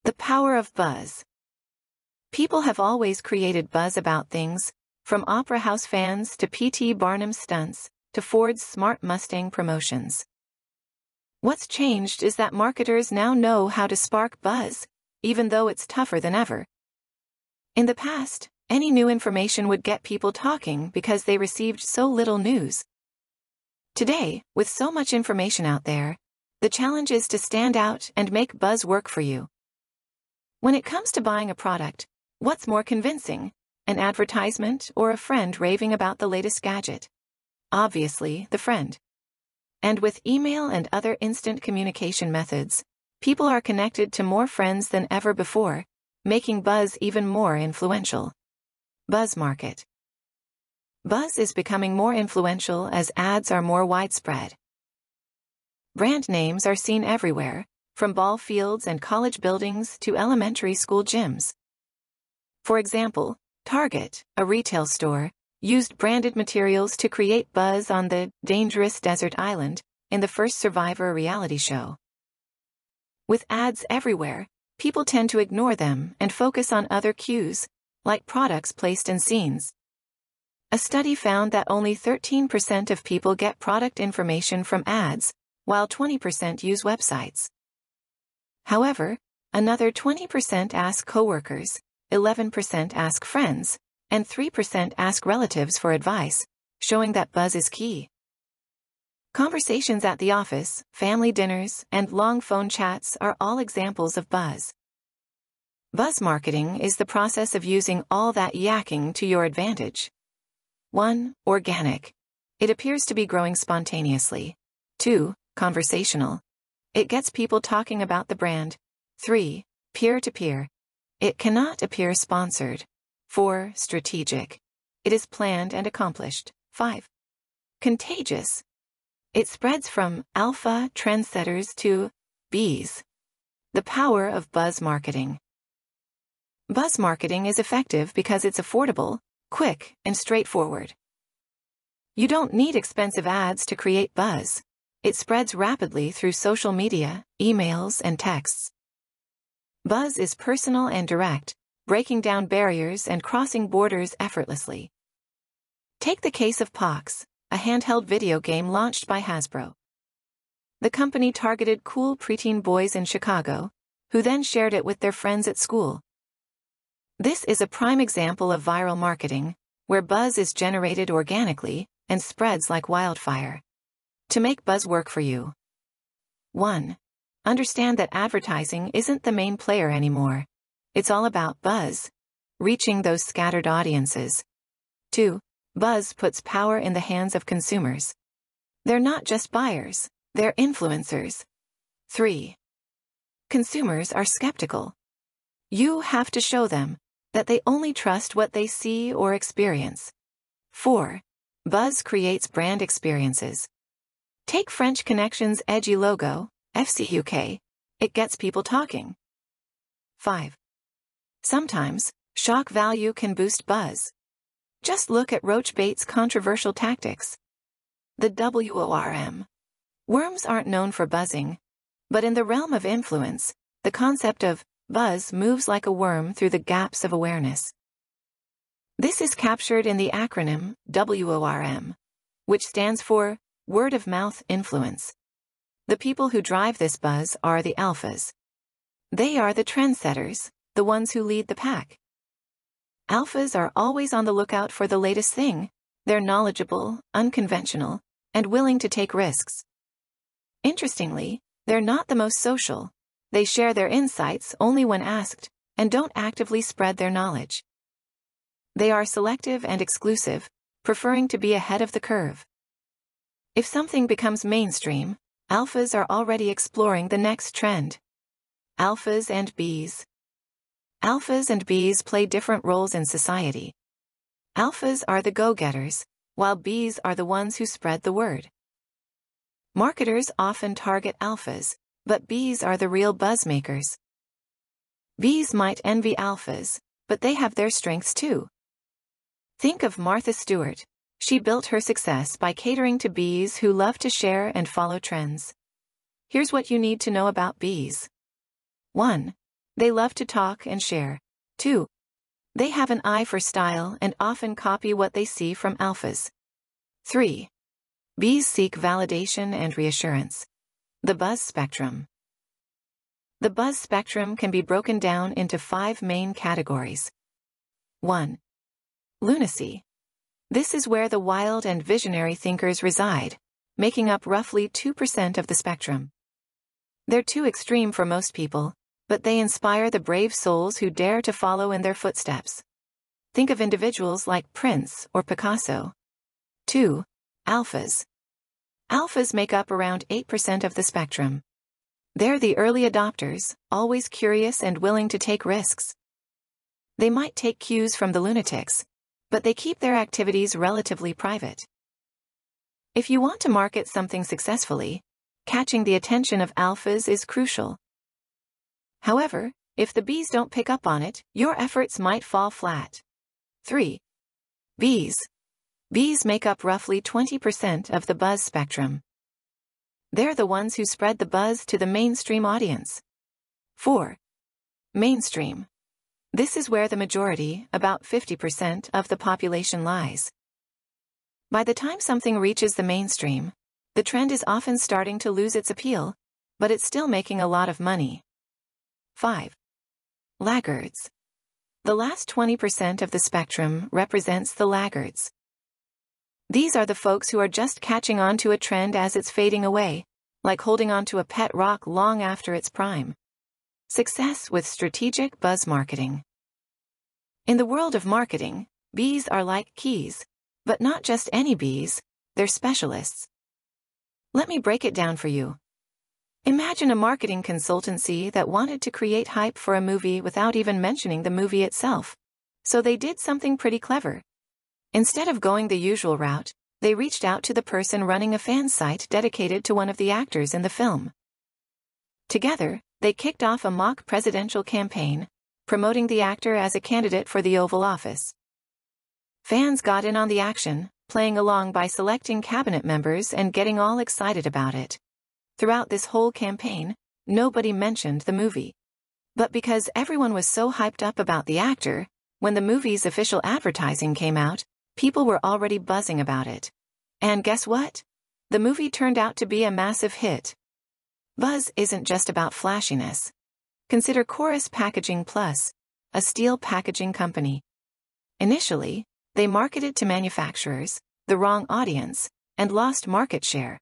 The power of buzz. People have always created buzz about things, from Opera House fans to P.T. Barnum stunts, to Ford's smart Mustang promotions. What's changed is that marketers now know how to spark buzz, even though it's tougher than ever. In the past, any new information would get people talking because they received so little news. Today, with so much information out there, the challenge is to stand out and make buzz work for you. When it comes to buying a product, what's more convincing, an advertisement or a friend raving about the latest gadget? Obviously, the friend. And with email and other instant communication methods, people are connected to more friends than ever before, making buzz even more influential. Buzz market. Buzz is becoming more influential as ads are more widespread. Brand names are seen everywhere, from ball fields and college buildings to elementary school gyms. For example, Target, a retail store, used branded materials to create buzz on the dangerous desert island in the first Survivor reality show. With ads everywhere, people tend to ignore them and focus on other cues, like products placed in scenes. A study found that only 13% of people get product information from ads, while 20% use websites. However, another 20% ask coworkers, 11% ask friends, and 3% ask relatives for advice, showing that buzz is key. Conversations at the office, family dinners, and long phone chats are all examples of buzz. Buzz marketing is the process of using all that yakking to your advantage. 1. Organic. It appears to be growing spontaneously. 2. Conversational. It gets people talking about the brand. 3. Peer-to-peer. It cannot appear sponsored. 4. Strategic. It is planned and accomplished. 5. Contagious. It spreads from alpha trendsetters to bees. The power of buzz marketing. Buzz marketing is effective because it's affordable, quick, and straightforward. You don't need expensive ads to create buzz. It spreads rapidly through social media, emails, and texts. Buzz is personal and direct, breaking down barriers and crossing borders effortlessly. Take the case of Pox, a handheld video game launched by Hasbro. The company targeted cool preteen boys in Chicago, who then shared it with their friends at school. This is a prime example of viral marketing, where buzz is generated organically and spreads like wildfire. To make buzz work for you. 1. Understand that advertising isn't the main player anymore. It's all about buzz, reaching those scattered audiences. 2. Buzz puts power in the hands of consumers. They're not just buyers, they're influencers. 3. Consumers are skeptical. You have to show them that they only trust what they see or experience. 4. Buzz creates brand experiences. Take French Connection's edgy logo, FCUK. It gets people talking. 5. Sometimes, shock value can boost buzz. Just look at Roachbait's controversial tactics. The WORM. Worms aren't known for buzzing, but in the realm of influence, the concept of buzz moves like a worm through the gaps of awareness. This is captured in the acronym WORM, which stands for word-of-mouth influence. The people who drive this buzz are the alphas. They are the trendsetters, the ones who lead the pack. Alphas are always on the lookout for the latest thing. They're knowledgeable, unconventional, and willing to take risks. Interestingly, they're not the most social. They share their insights only when asked, and don't actively spread their knowledge. They are selective and exclusive, preferring to be ahead of the curve. If something becomes mainstream, alphas are already exploring the next trend. Alphas and bees. Alphas and bees play different roles in society. Alphas are the go-getters, while bees are the ones who spread the word. Marketers often target alphas, but bees are the real buzz makers. Bees might envy alphas, but they have their strengths too. Think of Martha Stewart. She built her success by catering to bees who love to share and follow trends. Here's what you need to know about bees. 1. They love to talk and share. 2. They have an eye for style and often copy what they see from alphas. 3. Bees seek validation and reassurance. The buzz spectrum. The buzz spectrum can be broken down into 5 main categories. 1. Lunacy. This is where the wild and visionary thinkers reside, making up roughly 2% of the spectrum. They're too extreme for most people, but they inspire the brave souls who dare to follow in their footsteps. Think of individuals like Prince or Picasso. 2. Alphas. Alphas make up around 8% of the spectrum. They're the early adopters, always curious and willing to take risks. They might take cues from the lunatics, but they keep their activities relatively private. If you want to market something successfully, catching the attention of alphas is crucial. However, if the bees don't pick up on it, your efforts might fall flat. 3. Bees. Bees make up roughly 20% of the buzz spectrum. They're the ones who spread the buzz to the mainstream audience. 4. Mainstream. This is where the majority, about 50% of the population lies. By the time something reaches the mainstream, the trend is often starting to lose its appeal, but it's still making a lot of money. 5. Laggards. The last 20% of the spectrum represents the laggards. These are the folks who are just catching on to a trend as it's fading away, like holding on to a pet rock long after its prime. Success with strategic buzz marketing. In the world of marketing, bees are like keys, but not just any bees, they're specialists. Let me break it down for you. Imagine a marketing consultancy that wanted to create hype for a movie without even mentioning the movie itself. So they did something pretty clever. Instead of going the usual route, they reached out to the person running a fan site dedicated to one of the actors in the film. Together, they kicked off a mock presidential campaign, promoting the actor as a candidate for the Oval Office. Fans got in on the action, playing along by selecting cabinet members and getting all excited about it. Throughout this whole campaign, nobody mentioned the movie. But because everyone was so hyped up about the actor, when the movie's official advertising came out, people were already buzzing about it. And guess what? The movie turned out to be a massive hit. Buzz isn't just about flashiness. Consider Chorus Packaging Plus, a steel packaging company. Initially, they marketed to manufacturers, the wrong audience, and lost market share.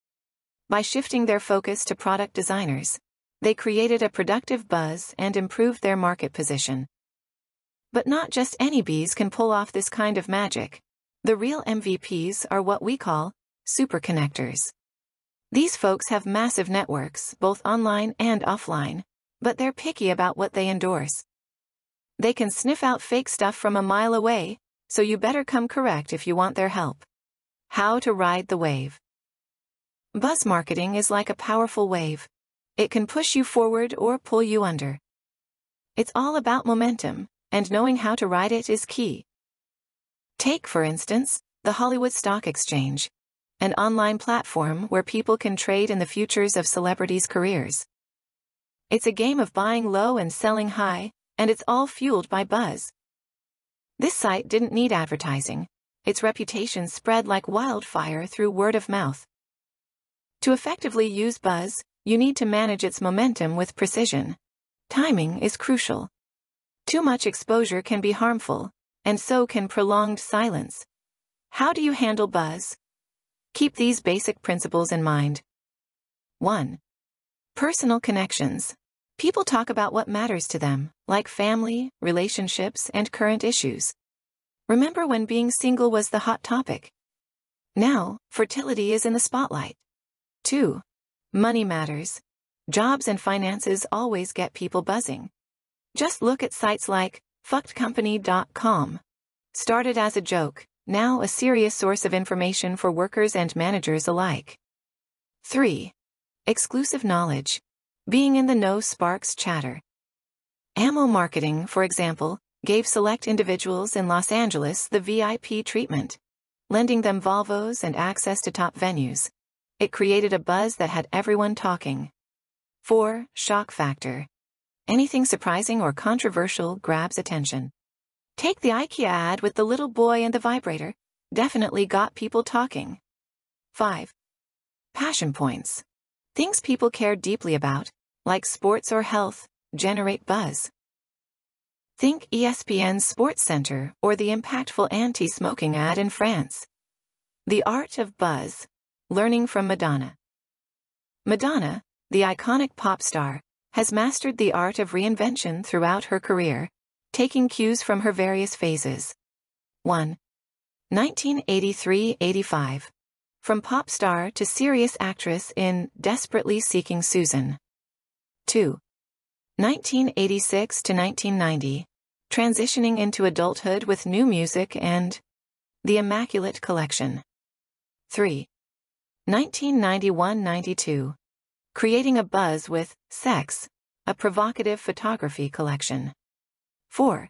By shifting their focus to product designers, they created a productive buzz and improved their market position. But not just any bees can pull off this kind of magic. The real MVPs are what we call super connectors. These folks have massive networks, both online and offline, but they're picky about what they endorse. They can sniff out fake stuff from a mile away, so you better come correct if you want their help. How to ride the wave. Buzz marketing is like a powerful wave. It can push you forward or pull you under. It's all about momentum, and knowing how to ride it is key. Take, for instance, the Hollywood Stock Exchange, an online platform where people can trade in the futures of celebrities' careers. It's a game of buying low and selling high, and it's all fueled by buzz. This site didn't need advertising. Its reputation spread like wildfire through word of mouth. To effectively use buzz, you need to manage its momentum with precision. Timing is crucial. Too much exposure can be harmful, and so can prolonged silence. How do you handle buzz? Keep these basic principles in mind. 1. Personal connections. People talk about what matters to them, like family, relationships, and current issues. Remember when being single was the hot topic? Now, fertility is in the spotlight. 2. Money matters. Jobs and finances always get people buzzing. Just look at sites like fuckedcompany.com. Started as a joke, now a serious source of information for workers and managers alike. 3. Exclusive knowledge. Being in the know sparks chatter. Ammo Marketing, for example, gave select individuals in Los Angeles the VIP treatment, lending them Volvos and access to top venues. It created a buzz that had everyone talking. 4. Shock factor. Anything surprising or controversial grabs attention. Take the IKEA ad with the little boy and the vibrator. Definitely got people talking. 5. Passion points. Things people care deeply about, like sports or health, generate buzz. Think ESPN's Sports Center or the impactful anti-smoking ad in France. The art of buzz. Learning from Madonna. Madonna, the iconic pop star, has mastered the art of reinvention throughout her career, taking cues from her various phases. 1. 1983-85. From pop star to serious actress in Desperately Seeking Susan. 2. 1986 to 1990. Transitioning into adulthood with new music and The Immaculate Collection. 3. 1991-92. Creating a buzz with Sex, a provocative photography collection. 4.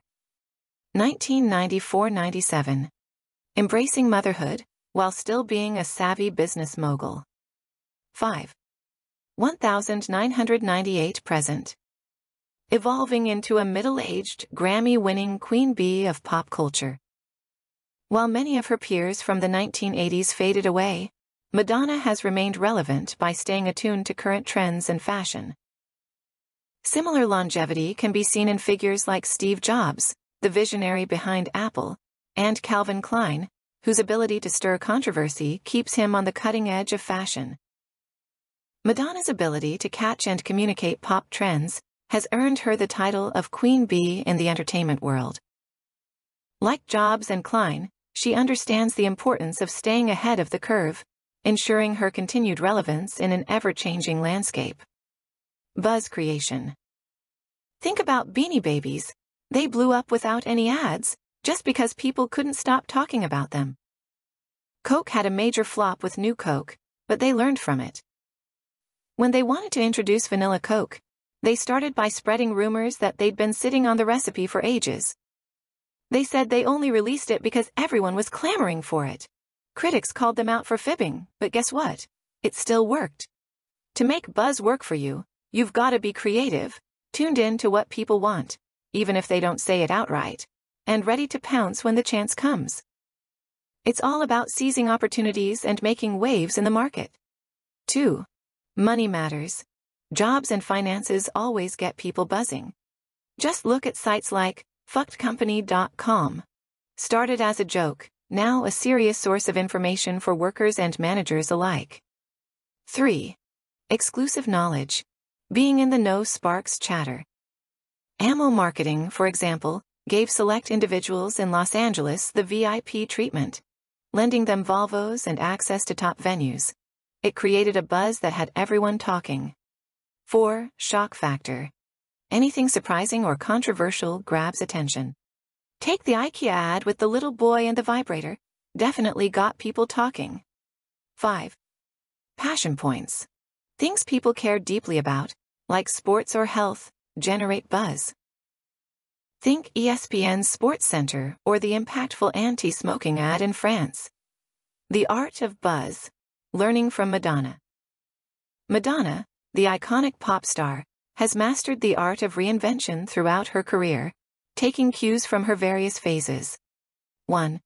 1994-97. Embracing motherhood while still being a savvy business mogul. 5. 1998 present. Evolving into a middle-aged, Grammy-winning queen bee of pop culture. While many of her peers from the 1980s faded away, Madonna has remained relevant by staying attuned to current trends and fashion. Similar longevity can be seen in figures like Steve Jobs, the visionary behind Apple, and Calvin Klein, whose ability to stir controversy keeps him on the cutting edge of fashion. Madonna's ability to catch and communicate pop trends has earned her the title of Queen Bee in the entertainment world. Like Jobs and Klein, she understands the importance of staying ahead of the curve, ensuring her continued relevance in an ever-changing landscape. Buzz creation. Think about Beanie Babies. They blew up without any ads, just because people couldn't stop talking about them. Coke had a major flop with New Coke, but they learned from it. When they wanted to introduce vanilla Coke, they started by spreading rumors that they'd been sitting on the recipe for ages. They said they only released it because everyone was clamoring for it. Critics called them out for fibbing, but guess what? It still worked. To make buzz work for you, you've got to be creative, tuned in to what people want, even if they don't say it outright, and ready to pounce when the chance comes. It's all about seizing opportunities and making waves in the market. 2. Money matters. Jobs and finances always get people buzzing. Just look at sites like fuckedcompany.com. Started as a joke, now a serious source of information for workers and managers alike. 3. Exclusive knowledge. Being in the know sparks chatter. Ammo Marketing, for example, gave select individuals in Los Angeles the VIP treatment, lending them Volvos and access to top venues. It created a buzz that had everyone talking. 4. Shock factor. Anything surprising or controversial grabs attention. Take the IKEA ad with the little boy and the vibrator. Definitely got people talking. 5. Passion points. Things people care deeply about, like sports or health, generate buzz. Think ESPN's Sports Center or the impactful anti-smoking ad in France. The art of buzz. Learning from Madonna. Madonna, the iconic pop star, has mastered the art of reinvention throughout her career, taking cues from her various phases. 1.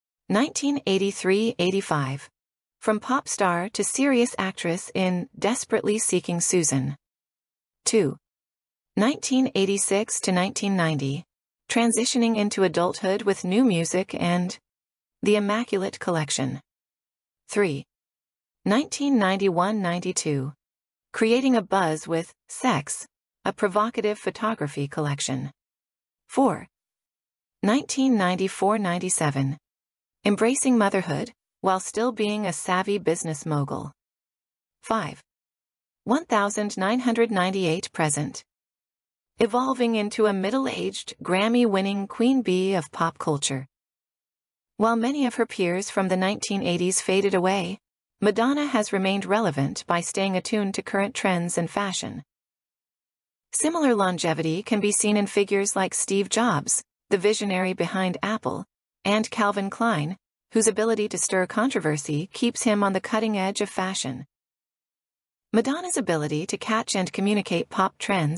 1983-85. From pop star to serious actress in Desperately Seeking Susan. 2. 1986 to 1990. Transitioning into adulthood with new music and The Immaculate Collection. 3. 1991-92. Creating a buzz with Sex, a provocative photography collection. 4. 1994-97. Embracing motherhood while still being a savvy business mogul. 5. 1998 present. Evolving into a middle-aged, Grammy-winning queen bee of pop culture. While many of her peers from the 1980s faded away, Madonna has remained relevant by staying attuned to current trends and fashion. Similar longevity can be seen in figures like Steve Jobs, the visionary behind Apple, and Calvin Klein, whose ability to stir controversy keeps him on the cutting edge of fashion. Madonna's ability to catch and communicate pop trends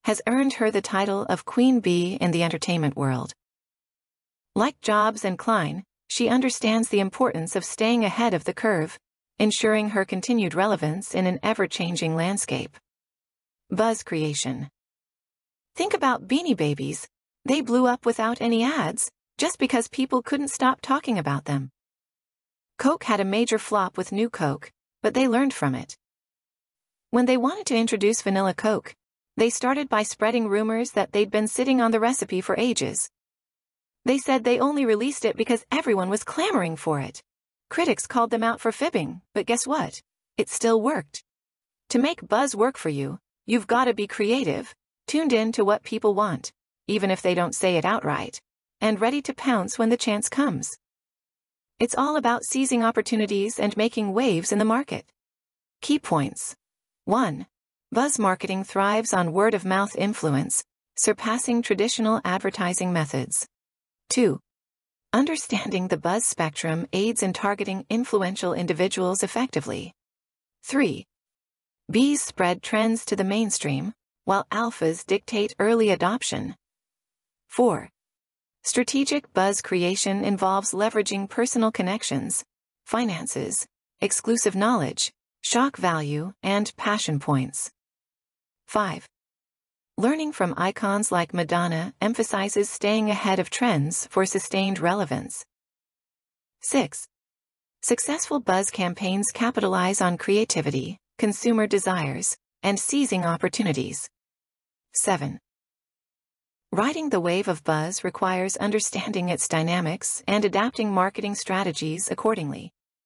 has earned her the title of Queen Bee in the entertainment world. Like Jobs and Klein, she understands the importance of staying ahead of the curve, ensuring her continued relevance in an ever-changing landscape. Buzz creation. Think about Beanie Babies. They blew up without any ads, just because people couldn't stop talking about them. Coke had a major flop with New Coke, but they learned from it. When they wanted to introduce vanilla Coke, they started by spreading rumors that they'd been sitting on the recipe for ages. They said they only released it because everyone was clamoring for it. Critics called them out for fibbing, but guess what? It still worked. To make buzz work for you, you've got to be creative, tuned in to what people want, even if they don't say it outright, and ready to pounce when the chance comes. It's all about seizing opportunities and making waves in the market. Key points. 1. Buzz marketing thrives on word-of-mouth influence, surpassing traditional advertising methods. 2. Understanding the buzz spectrum aids in targeting influential individuals effectively. 3. Bees spread trends to the mainstream, while alphas dictate early adoption. 4. Strategic buzz creation involves leveraging personal connections, finances, exclusive knowledge, shock value, and passion points. 5. Learning from icons like Madonna emphasizes staying ahead of trends for sustained relevance. 6. Successful buzz campaigns capitalize on creativity, consumer desires, and seizing opportunities. 7. Riding the wave of buzz requires understanding its dynamics and adapting marketing strategies accordingly.